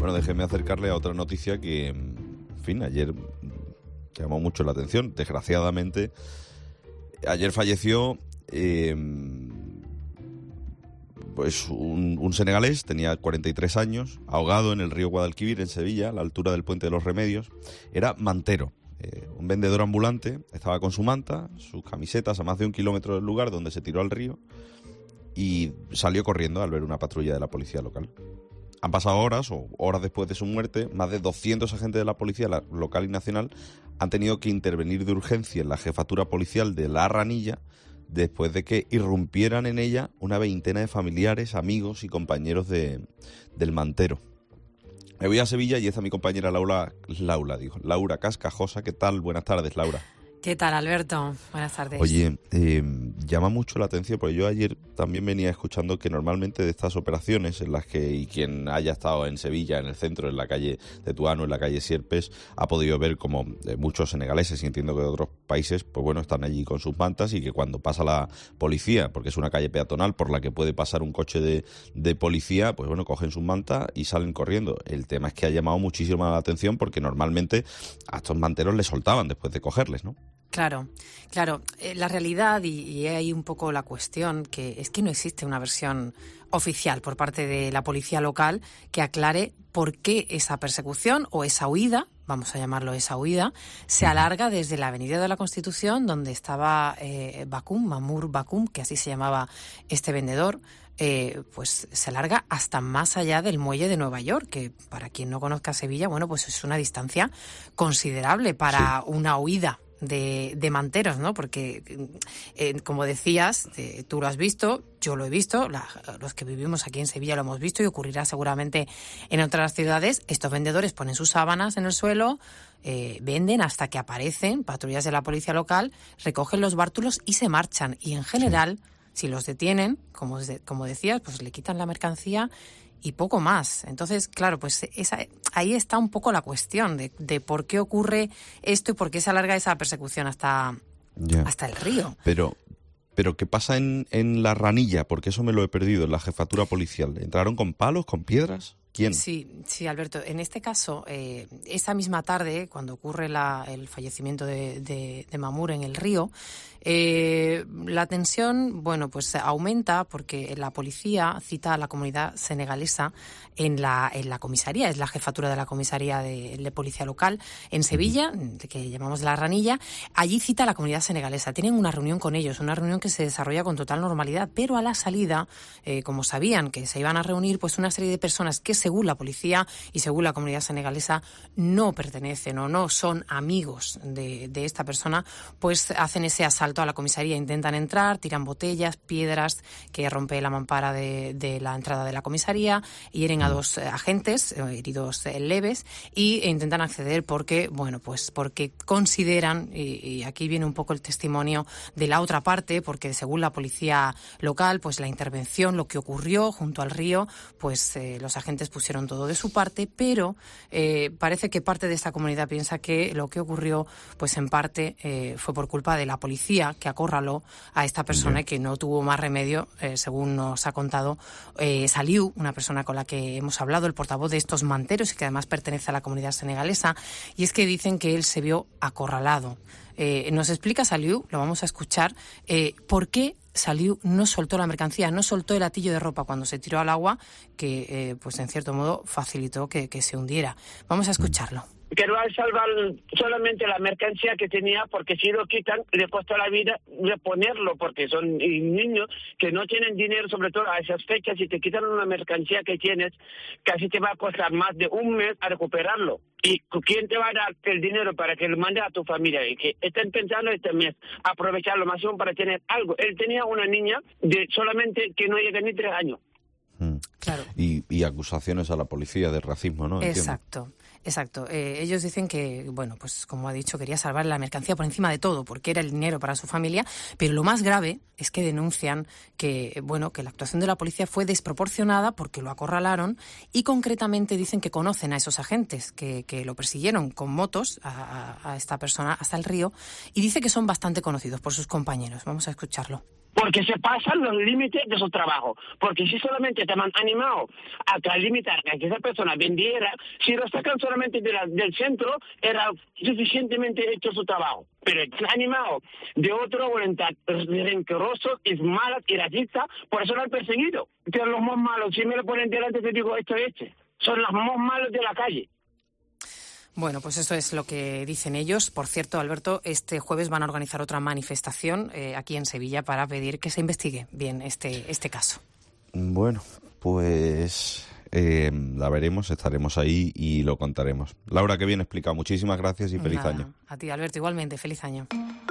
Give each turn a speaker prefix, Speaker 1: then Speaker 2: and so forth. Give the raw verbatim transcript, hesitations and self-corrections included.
Speaker 1: Bueno, déjeme acercarle a otra noticia que, en fin, ayer llamó mucho la atención. Desgraciadamente, ayer falleció eh, pues un, un senegalés, tenía cuarenta y tres años, ahogado en el río Guadalquivir, en Sevilla, a la altura del Puente de los Remedios. Era mantero, eh, un vendedor ambulante, estaba con su manta, sus camisetas a más de un kilómetro del lugar donde se tiró al río y salió corriendo al ver una patrulla de la policía local. Han pasado horas o horas después de su muerte, más de doscientos agentes de la policía local y nacional han tenido que intervenir de urgencia en la jefatura policial de La Ranilla después de que irrumpieran en ella una veintena de familiares, amigos y compañeros de, del mantero. Me voy a Sevilla y está mi compañera Laura, Laura, digo, Laura Cascajosa. ¿Qué tal? Buenas tardes, Laura.
Speaker 2: ¿Qué tal, Alberto? Buenas tardes.
Speaker 1: Oye, eh, llama mucho la atención, porque yo ayer también venía escuchando que normalmente de estas operaciones en las que, y quien haya estado en Sevilla, en el centro, en la calle Tetuano, en la calle Sierpes, ha podido ver como eh, muchos senegaleses, y entiendo que de otros países, pues bueno, están allí con sus mantas, y que cuando pasa la policía, porque es una calle peatonal por la que puede pasar un coche de, de policía, pues bueno, cogen sus mantas y salen corriendo. El tema es que ha llamado muchísimo la atención porque normalmente a estos manteros les soltaban después de cogerles, ¿no?
Speaker 2: Claro, claro. Eh, la realidad, y, y hay un poco la cuestión, que es que no existe una versión oficial por parte de la policía local que aclare por qué esa persecución o esa huida, vamos a llamarlo esa huida, se alarga desde la Avenida de la Constitución, donde estaba eh, Bakum, Mamour Bakum, que así se llamaba este vendedor, eh, pues se alarga hasta más allá del muelle de Nueva York, que para quien no conozca Sevilla, bueno, pues es una distancia considerable para sí. una huida de, de manteros, ¿no? Porque, eh, como decías, eh, tú lo has visto, yo lo he visto, la, los que vivimos aquí en Sevilla lo hemos visto y ocurrirá seguramente en otras ciudades. Estos vendedores ponen sus sábanas en el suelo, eh, venden hasta que aparecen patrullas de la policía local, recogen los bártulos y se marchan. Y en general, sí. si los detienen, como, como decías, pues le quitan la mercancía y poco más. Entonces, claro, pues esa, ahí está un poco la cuestión de, de por qué ocurre esto y por qué se alarga esa persecución hasta, yeah. hasta el río.
Speaker 1: Pero, pero ¿qué pasa en, en La Ranilla? Porque eso me lo he perdido, en la jefatura policial. ¿Entraron con palos, con piedras? ¿Quién?
Speaker 2: Sí, sí, Alberto. En este caso, eh, esa misma tarde, cuando ocurre la, el fallecimiento de, de, de Mamour en el río, eh, la tensión, bueno, pues aumenta porque la policía cita a la comunidad senegalesa en la, en la comisaría, es la jefatura de la comisaría de, de policía local en Sevilla, que llamamos La Ranilla. Allí cita a la comunidad senegalesa. Tienen una reunión con ellos, una reunión que se desarrolla con total normalidad, pero a la salida, eh, como sabían que se iban a reunir, pues una serie de personas que según la policía y según la comunidad senegalesa no pertenecen o no son amigos de, de esta persona, pues hacen ese asalto a la comisaría, intentan entrar, tiran botellas, piedras que rompe la mampara de, de la entrada de la comisaría, hieren a dos eh, agentes, eh, heridos eh, leves, y intentan acceder porque, bueno, pues porque consideran, y, y aquí viene un poco el testimonio de la otra parte, porque según la policía local, pues la intervención, lo que ocurrió junto al río, pues eh, los agentes pusieron todo de su parte, pero eh, parece que parte de esta comunidad piensa que lo que ocurrió, pues en parte eh, fue por culpa de la policía que acorraló a esta persona y que no tuvo más remedio, eh, según nos ha contado eh, Saliu, una persona con la que hemos hablado, el portavoz de estos manteros y que además pertenece a la comunidad senegalesa, y es que dicen que él se vio acorralado. Eh, nos explica Saliu, lo vamos a escuchar, eh, por qué Saliu no soltó la mercancía, no soltó el atillo de ropa cuando se tiró al agua, que eh, pues en cierto modo facilitó que, que se hundiera. Vamos a escucharlo.
Speaker 3: Que no al salvar solamente la mercancía que tenía, porque si lo quitan, le cuesta la vida reponerlo, porque son niños que no tienen dinero, sobre todo a esas fechas. Si te quitan una mercancía que tienes, casi te va a costar más de un mes a recuperarlo. ¿Y quién te va a dar el dinero para que lo mandes a tu familia? Y que estén pensando este mes, aprovechar lo máximo para tener algo. Él tenía una niña de solamente que no llega ni tres años.
Speaker 1: Mm.
Speaker 2: Claro.
Speaker 1: Y, y acusaciones a la policía de racismo, ¿no? Entiendo.
Speaker 2: Exacto. Exacto. Eh, ellos dicen que, bueno, pues como ha dicho, quería salvar la mercancía por encima de todo, porque era el dinero para su familia, pero lo más grave es que denuncian que, bueno, que la actuación de la policía fue desproporcionada porque lo acorralaron y concretamente dicen que conocen a esos agentes que, que lo persiguieron con motos a, a esta persona hasta el río y dice que son bastante conocidos por sus compañeros. Vamos a escucharlo.
Speaker 3: porque se pasan los límites de su trabajo. Porque si solamente te han animado a limitar a que esa persona vendiera, si lo sacan solamente de la, del centro, era suficientemente hecho su trabajo. Pero te han animado de otra voluntad rencoroso, es mala y racista, por eso lo han perseguido. Pero los más malos, si me lo ponen delante, te digo esto es este. Son los más malos de la calle.
Speaker 2: Bueno, pues eso es lo que dicen ellos. Por cierto, Alberto, este jueves van a organizar otra manifestación eh, aquí en Sevilla para pedir que se investigue bien este, este caso.
Speaker 1: Bueno, pues eh, la veremos, estaremos ahí y lo contaremos. Laura, qué bien explicado. Muchísimas gracias y feliz
Speaker 2: Nada,
Speaker 1: año.
Speaker 2: A ti, Alberto, igualmente. Feliz año.